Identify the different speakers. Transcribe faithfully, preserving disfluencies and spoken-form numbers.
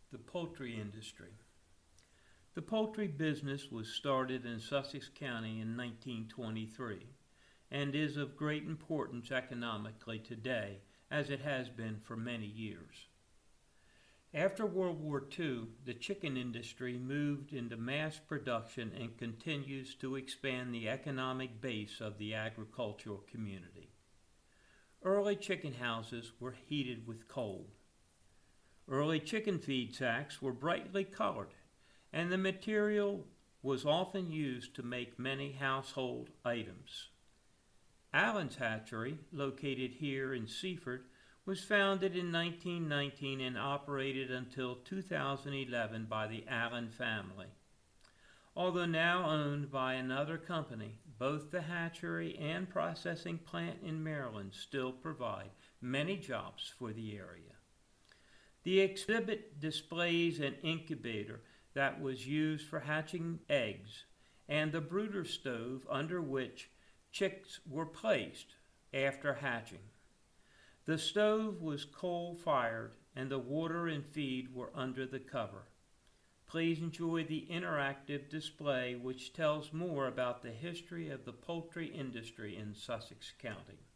Speaker 1: The poultry industry. The poultry business was started in Sussex County in nineteen twenty-three and is of great importance economically today, as it has been for many years. After World War Two, the chicken industry moved into mass production and continues to expand the economic base of the agricultural community. Early chicken houses were heated with coal. Early chicken feed sacks were brightly colored, and the material was often used to make many household items. Allen's Hatchery, located here in Seaford, was founded in nineteen nineteen and operated until two thousand eleven by the Allen family. Although now owned by another company, both the hatchery and processing plant in Maryland still provide many jobs for the area. The exhibit displays an incubator that was used for hatching eggs and the brooder stove under which chicks were placed after hatching. The stove was coal-fired and the water and feed were under the cover. Please enjoy the interactive display which tells more about the history of the poultry industry in Sussex County.